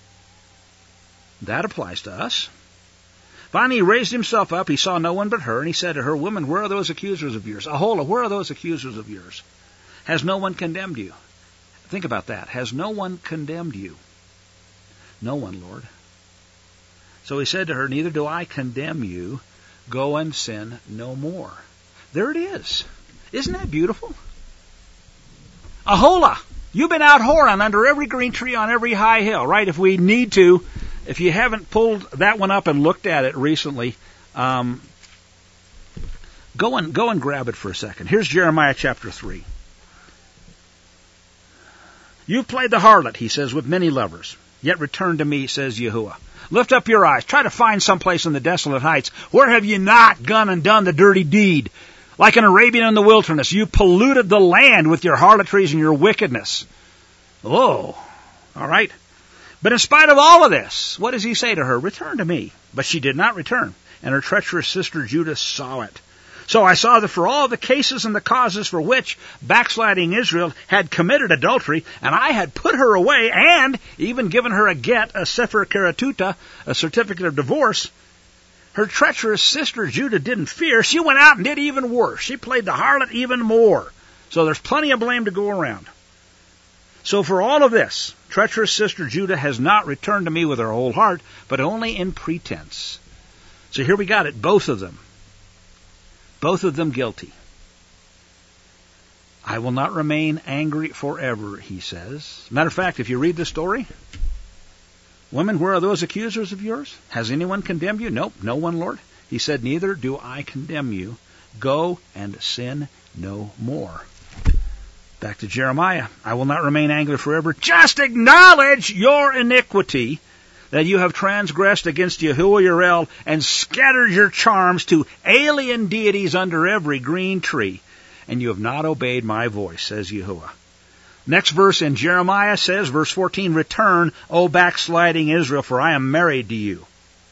Speaker 1: That applies to us. Finally, he raised himself up. He saw no one but her, and he said to her, Woman, where are those accusers of yours? Aholah, where are those accusers of yours? Has no one condemned you? Think about that. Has no one condemned you? No one, Lord. So he said to her, Neither do I condemn you. Go and sin no more. There it is. Isn't that beautiful? Aholah, you've been out whoring under every green tree on every high hill, right? If we need to, if you haven't pulled that one up and looked at it recently, go and grab it for a second. Here's Jeremiah chapter 3. You've played the harlot, he says, with many lovers. Yet return to me, says Yahuwah. Lift up your eyes. Try to find someplace in the desolate heights. Where have you not gone and done the dirty deed? Like an Arabian in the wilderness, you polluted the land with your harlotries and your wickedness. Oh, all right. But in spite of all of this, what does he say to her? Return to me. But she did not return, and her treacherous sister Judah saw it. So I saw that for all the cases and the causes for which backsliding Israel had committed adultery, and I had put her away and even given her a get, a sefer karatuta, a certificate of divorce, her treacherous sister Judah didn't fear. She went out and did even worse. She played the harlot even more. So there's plenty of blame to go around. So for all of this, treacherous sister Judah has not returned to me with her whole heart, but only in pretense. So here we got it, both of them. Both of them guilty. I will not remain angry forever, he says. Matter of fact, if you read the story, women, where are those accusers of yours? Has anyone condemned you? Nope, no one, Lord. He said, neither do I condemn you. Go and sin no more. Back to Jeremiah. I will not remain angry forever. Just acknowledge your iniquity, that you have transgressed against Yahuwah your El and scattered your charms to alien deities under every green tree. And you have not obeyed my voice, says Yahuwah. Next verse in Jeremiah says, verse 14, return, O backsliding Israel, for I am married to you.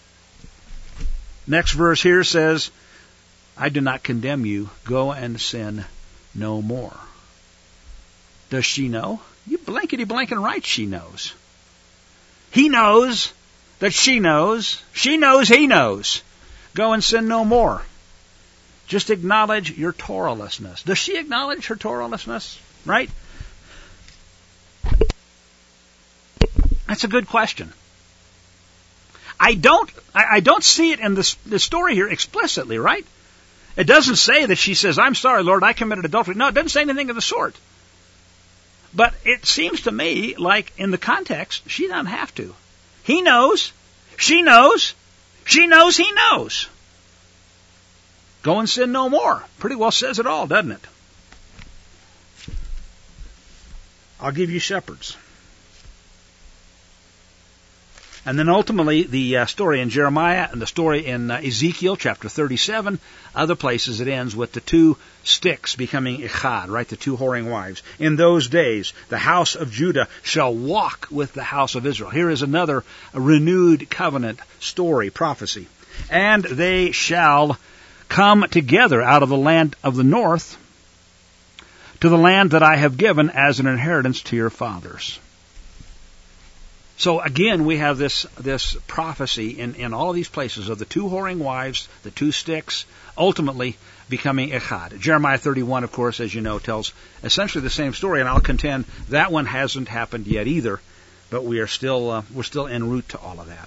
Speaker 1: Next verse here says, I do not condemn you. Go and sin no more. Does she know? You blankety blanking right she knows. He knows that she knows. She knows he knows. Go and sin no more. Just acknowledge your Torahlessness. Does she acknowledge her Torahlessness? Right? That's a good question. I don't see it in the story here explicitly, right? It doesn't say that she says, I'm sorry, Lord, I committed adultery. No, it doesn't say anything of the sort. But it seems to me like in the context, she doesn't have to. He knows. She knows. She knows he knows. Go and sin no more. Pretty well says it all, doesn't it? I'll give you shepherds. And then ultimately the story in Jeremiah and the story in Ezekiel chapter 37, other places it ends with the two sticks becoming echad, right? The two whoring wives. In those days, the house of Judah shall walk with the house of Israel. Here is another renewed covenant story, prophecy. And they shall come together out of the land of the north to the land that I have given as an inheritance to your fathers. So again, we have this prophecy in all of these places of the two whoring wives, the two sticks, ultimately becoming echad. Jeremiah 31, of course, as you know, tells essentially the same story, and I'll contend that one hasn't happened yet either, but we're still en route to all of that.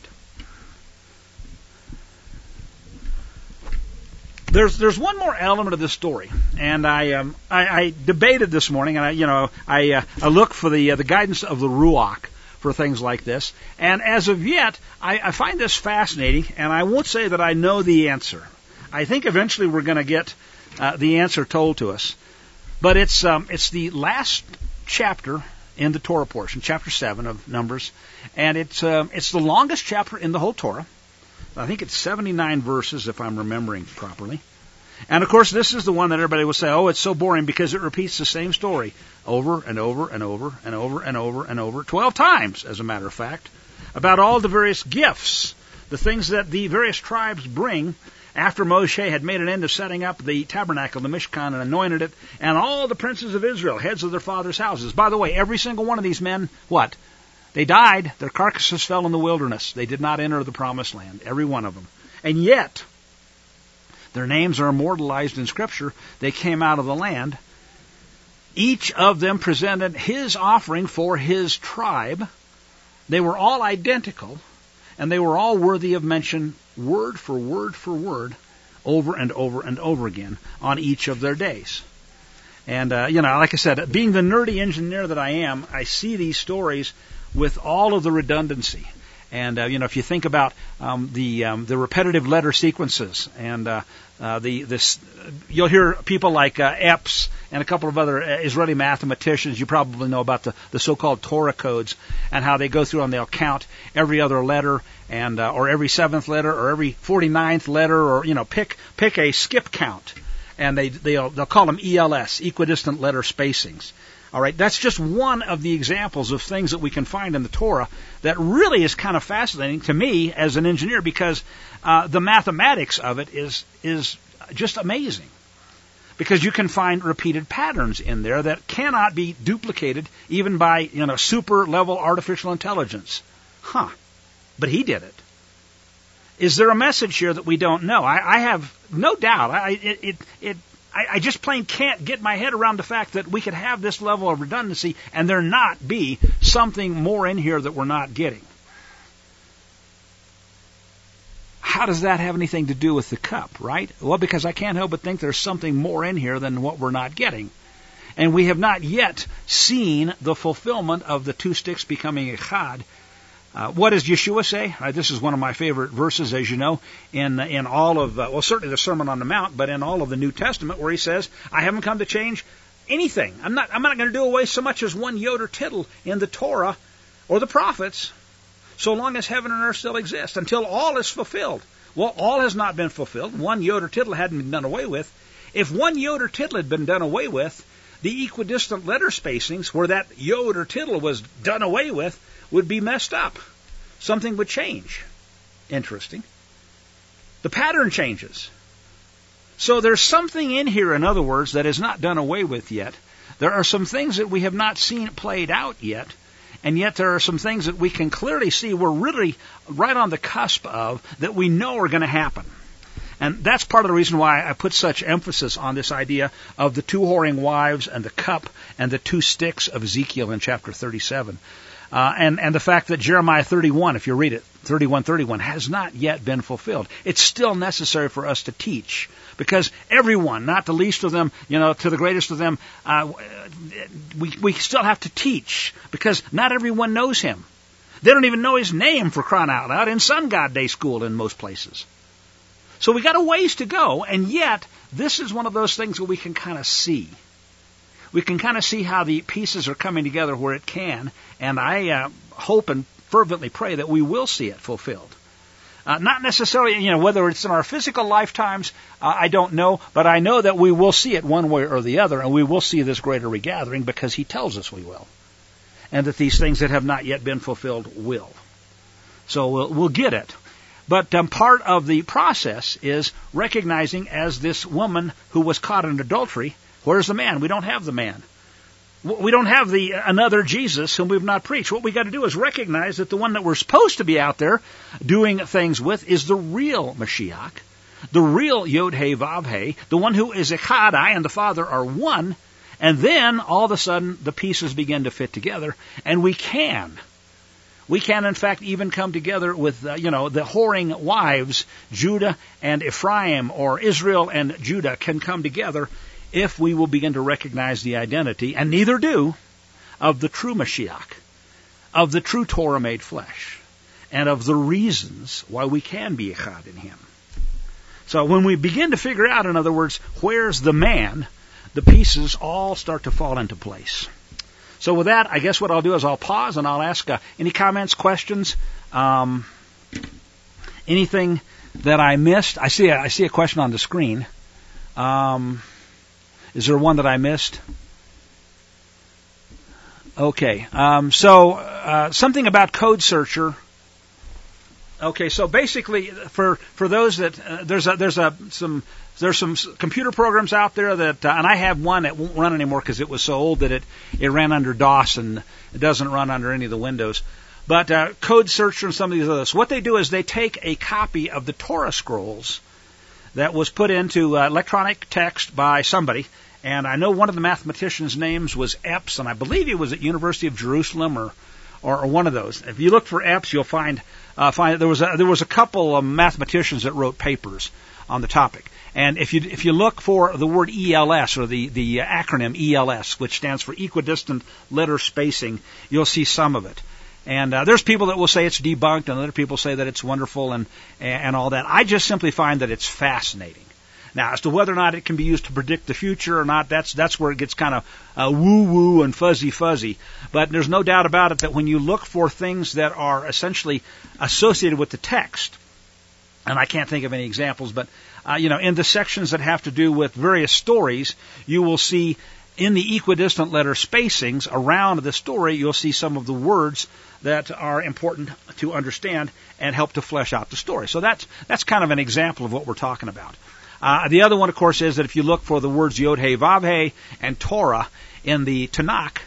Speaker 1: There's one more element of this story, and I debated this morning, and I look for the guidance of the Ruach for things like this. And as of yet, I find this fascinating, and I won't say that I know the answer. I think eventually we're going to get the answer told to us. But it's the last chapter in the Torah portion, chapter 7 of Numbers, and it's the longest chapter in the whole Torah. I think it's 79 verses, if I'm remembering properly. And of course, this is the one that everybody will say, oh, it's so boring because it repeats the same story over and over and over and over and over and over, 12 times, as a matter of fact, about all the various gifts, the things that the various tribes bring after Moshe had made an end of setting up the tabernacle, the Mishkan, and anointed it, and all the princes of Israel, heads of their fathers' houses. By the way, every single one of these men, what? They died. Their carcasses fell in the wilderness. They did not enter the promised land, every one of them. And yet, their names are immortalized in Scripture. They came out of the land. Each of them presented his offering for his tribe. They were all identical, and they were all worthy of mention, word for word for word, over and over and over again on each of their days. And, like I said, being the nerdy engineer that I am, I see these stories with all of the redundancy. And, if you think about the repetitive letter sequences, and you'll hear people like Epps and a couple of other Israeli mathematicians. You probably know about the so-called Torah codes and how they go through and they'll count every other letter and or every seventh letter or every 49th letter, or pick a skip count, and they'll call them ELS, equidistant letter spacings. All right, that's just one of the examples of things that we can find in the Torah that really is kind of fascinating to me as an engineer, because the mathematics of it is just amazing. Because you can find repeated patterns in there that cannot be duplicated even by super level artificial intelligence. But he did it. Is there a message here that we don't know? I have no doubt. I just plain can't get my head around the fact that we could have this level of redundancy and there not be something more in here that we're not getting. How does that have anything to do with the cup, right? Well, because I can't help but think there's something more in here than what we're not getting. And we have not yet seen the fulfillment of the two sticks becoming echad. What does Yeshua say? This is one of my favorite verses, as you know, in all of, certainly the Sermon on the Mount, but in all of the New Testament, where he says, I haven't come to change anything. I'm not going to do away so much as one yod or tittle in the Torah or the prophets, so long as heaven and earth still exist, until all is fulfilled. Well, all has not been fulfilled. One yod or tittle hadn't been done away with. If one yod or tittle had been done away with, the equidistant letter spacings, where that yod or tittle was done away with, would be messed up. Something would change. Interesting. The pattern changes. So there's something in here, in other words, that is not done away with yet. There are some things that we have not seen played out yet, and yet there are some things that we can clearly see we're really right on the cusp of, that we know are going to happen. And that's part of the reason why I put such emphasis on this idea of the two whoring wives and the cup and the two sticks of Ezekiel in chapter 37. And the fact that Jeremiah 31, if you read it, 31:31, has not yet been fulfilled. It's still necessary for us to teach, because everyone, not the least of them, to the greatest of them, we still have to teach, because not everyone knows him. They don't even know his name, for crying out loud, in Sun God Day School in most places. So we got a ways to go, and yet this is one of those things that we can kind of see. We can kind of see how the pieces are coming together where it can, and I hope and fervently pray that we will see it fulfilled. Not necessarily, whether it's in our physical lifetimes, I don't know, but I know that we will see it one way or the other, and we will see this greater regathering because he tells us we will, and that these things that have not yet been fulfilled will. So we'll get it. But part of the process is recognizing, as this woman who was caught in adultery, where's the man? We don't have the man. We don't have another Jesus whom we've not preached. What we got to do is recognize that the one that we're supposed to be out there doing things with is the real Mashiach, the real Yod-Heh Vav-Heh, the one who is Echad. I and the Father are one. And then all of a sudden the pieces begin to fit together, and we can in fact even come together with the whoring wives, Judah and Ephraim, or Israel and Judah can come together if we will begin to recognize the identity, and neither do, of the true Mashiach, of the true Torah made flesh, and of the reasons why we can be Echad in him. So when we begin to figure out, in other words, where's the man, the pieces all start to fall into place. So with that, I guess what I'll do is I'll pause and I'll ask any comments, questions, anything that I missed. I see a question on the screen. Is there one that I missed? Okay. So something about Code Searcher. Okay. So basically, for those that there's some computer programs out there that, and I have one that won't run anymore because it was so old that it ran under DOS and it doesn't run under any of the Windows. But Code Searcher and some of these others, what they do is they take a copy of the Torah scrolls that was put into electronic text by somebody, and I know one of the mathematicians' names was Epps, and I believe he was at University of Jerusalem or one of those. If you look for Epps, you'll find that there was a couple of mathematicians that wrote papers on the topic. And if you look for the word ELS, or the acronym ELS, which stands for equidistant letter spacing, you'll see some of it. And there's people that will say it's debunked, and other people say that it's wonderful and all that. I just simply find that it's fascinating. Now, as to whether or not it can be used to predict the future or not, that's where it gets kind of woo-woo and fuzzy. But there's no doubt about it that when you look for things that are essentially associated with the text, and I can't think of any examples, but in the sections that have to do with various stories, you will see in the equidistant letter spacings around the story, you'll see some of the words that are important to understand and help to flesh out the story. So that's kind of an example of what we're talking about. The other one, of course, is that if you look for the words Yod-Heh Vav-Heh and Torah in the Tanakh,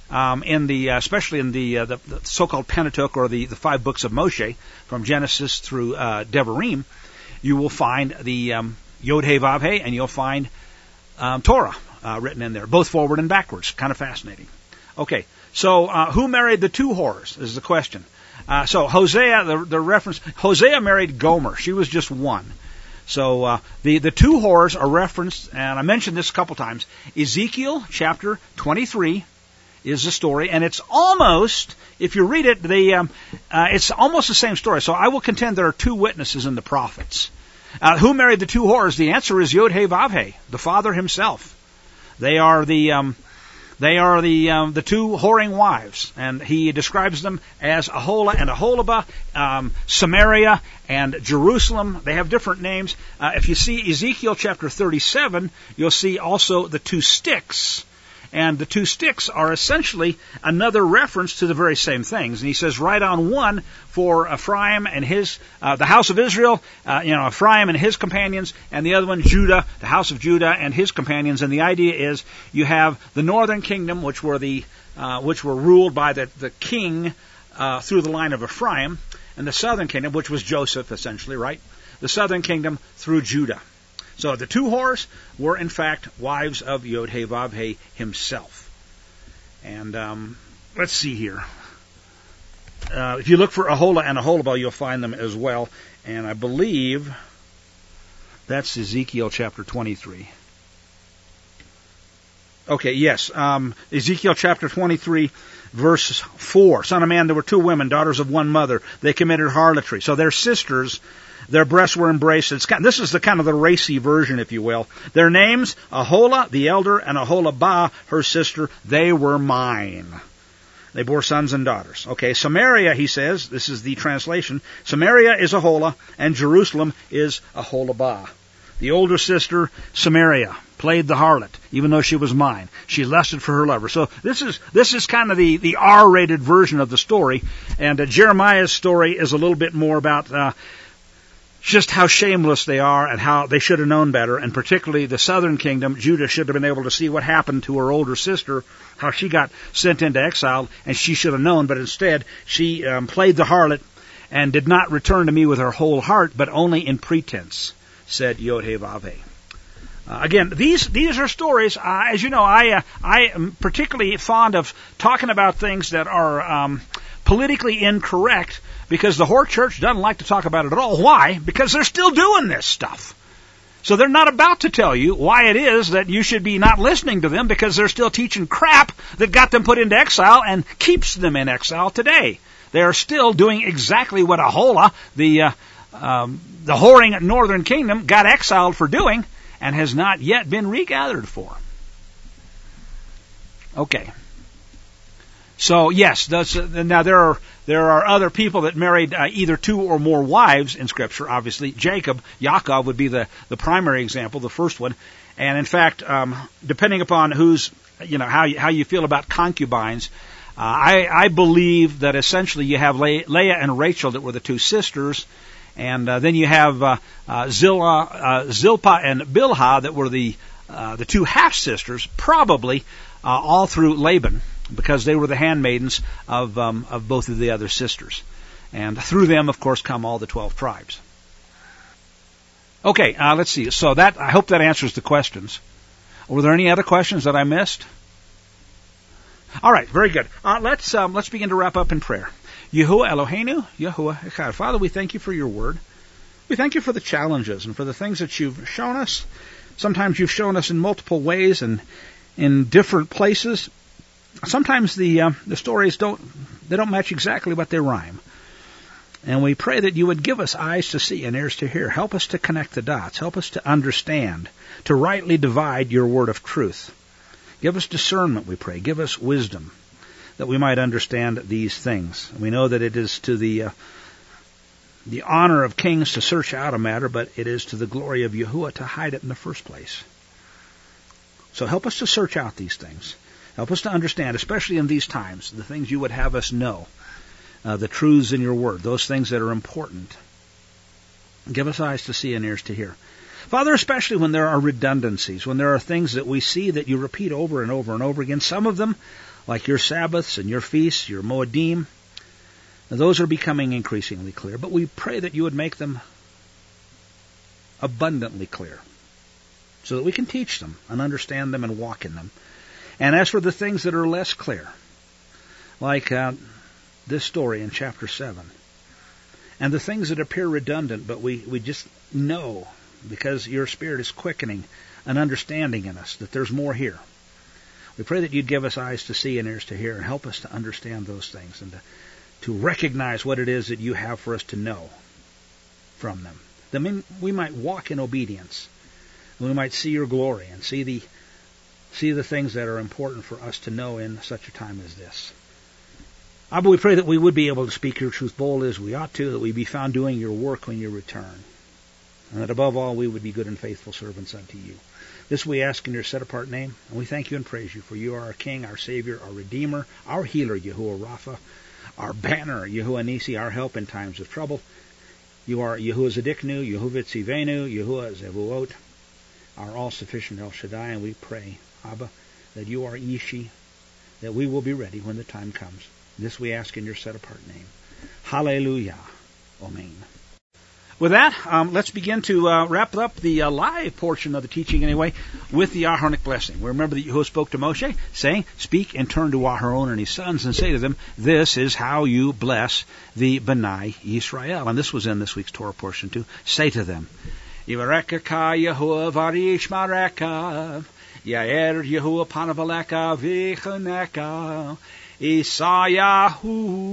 Speaker 1: especially in the so-called Pentateuch, or the 5 books of Moshe, from Genesis through Devarim, you will find the Yod-Heh-Vav-Heh, and you'll find Torah written in there, both forward and backwards. Kind of fascinating. Okay, so who married the 2 whores is the question. So Hosea, the reference, Hosea married Gomer. She was just one. So the 2 whores are referenced, and I mentioned this a couple times. Ezekiel chapter 23 is the story, and it's almost, if you read it, it's almost the same story. So I will contend there are 2 witnesses in the prophets. Who married the 2 whores? The answer is Yod-Heh-Vav-Heh, the Father himself. They are the 2 whoring wives, and he describes them as Aholah and Aholibah, Samaria and Jerusalem. They have different names. If you see Ezekiel chapter 37, you'll see also the 2 sticks. And the 2 sticks are essentially another reference to the very same things. And he says, right on one for Ephraim and the house of Israel, Ephraim and his companions, and the other one, Judah, the house of Judah and his companions. And the idea is you have the northern kingdom, which were ruled by the king through the line of Ephraim, and the southern kingdom, which was Joseph, essentially, right? The southern kingdom through Judah. So the 2 whores were, in fact, wives of Yod-Heh-Vav-Heh himself. And let's see here. If you look for Aholah and Aholibah, you'll find them as well. And I believe that's Ezekiel chapter 23. Okay, yes. Ezekiel chapter 23, verse 4. Son of man, there were 2 women, daughters of one mother. They committed harlotry. So they're sisters. Their breasts were embraced. This is the kind of the racy version, if you will. Their names, Aholah, the elder, and Aholibah, her sister, they were mine. They bore sons and daughters. Okay, Samaria, he says, this is the translation, Samaria is Aholah, and Jerusalem is Aholibah. The older sister, Samaria, played the harlot, even though she was mine. She lusted for her lover. So this is kind of the R-rated version of the story. And Jeremiah's story is a little bit more about just how shameless they are and how they should have known better, and particularly the southern kingdom, Judah, should have been able to see what happened to her older sister, how she got sent into exile, and she should have known, but instead she played the harlot and did not return to me with her whole heart, but only in pretense, said Yod-Heh-Vav-Heh. Again, these are stories. As you know, I am particularly fond of talking about things that are politically incorrect, because the whore church doesn't like to talk about it at all. Why? Because they're still doing this stuff. So they're not about to tell you why it is that you should be not listening to them, because they're still teaching crap that got them put into exile and keeps them in exile today. They are still doing exactly what Aholah, the whoring northern kingdom, got exiled for doing and has not yet been regathered for. Okay. So yes, now there are other people that married either 2 or more wives in Scripture. Obviously, Yaakov would be the primary example, the first one. And in fact, depending upon how you feel about concubines, I believe that essentially you have Leah and Rachel that were the 2 sisters, and then you have Zilpah and Bilhah that were the 2 half sisters, probably all through Laban, because they were the handmaidens of both of the other sisters. And through them, of course, come all the 12 tribes. Okay, let's see. So I hope that answers the questions. Were there any other questions that I missed? All right, very good. Let's begin to wrap up in prayer. Yahuwah Eloheinu, Yahuwah Echad. Father, we thank you for your word. We thank you for the challenges and for the things that you've shown us. Sometimes you've shown us in multiple ways and in different places. Sometimes the stories don't match exactly, but they rhyme. And we pray that you would give us eyes to see and ears to hear. Help us to connect the dots. Help us to understand, to rightly divide your word of truth. Give us discernment, we pray. Give us wisdom, that we might understand these things. We know that it is to the honor of kings to search out a matter, but it is to the glory of Yahuwah to hide it in the first place. So help us to search out these things. Help us to understand, especially in these times, the things you would have us know, the truths in your word, those things that are important. Give us eyes to see and ears to hear. Father, especially when there are redundancies, when there are things that we see that you repeat over and over and over again, some of them, like your Sabbaths and your feasts, your Moedim, those are becoming increasingly clear. But we pray that you would make them abundantly clear so that we can teach them and understand them and walk in them. And as for the things that are less clear, like this story in chapter 7, and the things that appear redundant, but we just know because your Spirit is quickening an understanding in us that there's more here. We pray that you'd give us eyes to see and ears to hear and help us to understand those things and to recognize what it is that you have for us to know from them. That we might walk in obedience. We might see your glory and see the things that are important for us to know in such a time as this. Abba, we pray that we would be able to speak your truth boldly as we ought to, that we be found doing your work when you return, and that above all we would be good and faithful servants unto you. This we ask in your set-apart name, and we thank you and praise you, for you are our King, our Savior, our Redeemer, our Healer, Yahuwah Rapha, our Banner, Yahuwah Nisi, our help in times of trouble. You are Yahuwah Zedeknu, Yahuwah Tzivenu, Yahuwah Zevuot, our all-sufficient El Shaddai, and we pray, Abba, that you are Ishi, that we will be ready when the time comes. This we ask in your set-apart name. Hallelujah. Amen. With that, let's begin to wrap up the live portion of the teaching anyway with the Aharonic blessing. Remember that Yahuwah spoke to Moshe, saying, "Speak and turn to Aharon and his sons and say to them, this is how you bless the B'nai Yisrael." And this was in this week's Torah portion too. Say to them, "Yivarekeka Yahuwah v'yishmareka, Yair Yahuwah panav v'choneka, Isayahu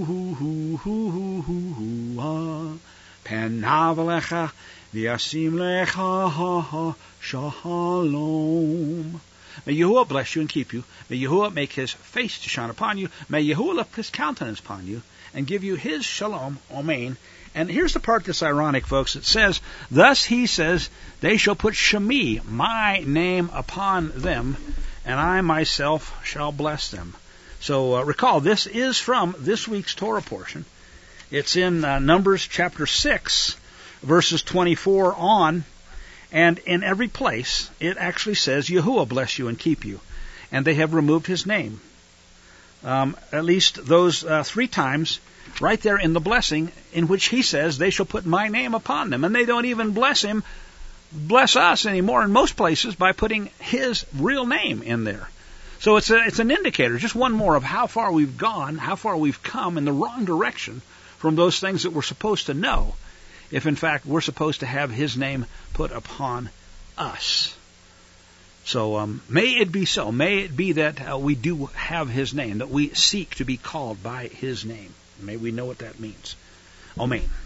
Speaker 1: Penav alecha v'yasim lecha shalom." May Yahuwah bless you and keep you. May Yahuwah make his face to shine upon you. May Yahuwah lift his countenance upon you and give you his shalom. Amen. And here's the part that's ironic, folks. It says, "Thus he says, they shall put Shemi, my name, upon them, and I myself shall bless them." So recall, this is from this week's Torah portion. It's in Numbers chapter 6, verses 24 on, and in every place it actually says, "Yahuwah bless you and keep you." And they have removed his name. At least those 3 times right there in the blessing in which he says, "They shall put my name upon them." And they don't even bless us anymore in most places by putting his real name in there. So it's an indicator, just one more, of how far we've gone, how far we've come in the wrong direction from those things that we're supposed to know, if in fact we're supposed to have his name put upon us. So may it be so. May it be that we do have his name, that we seek to be called by his name. May we know what that means. Amen.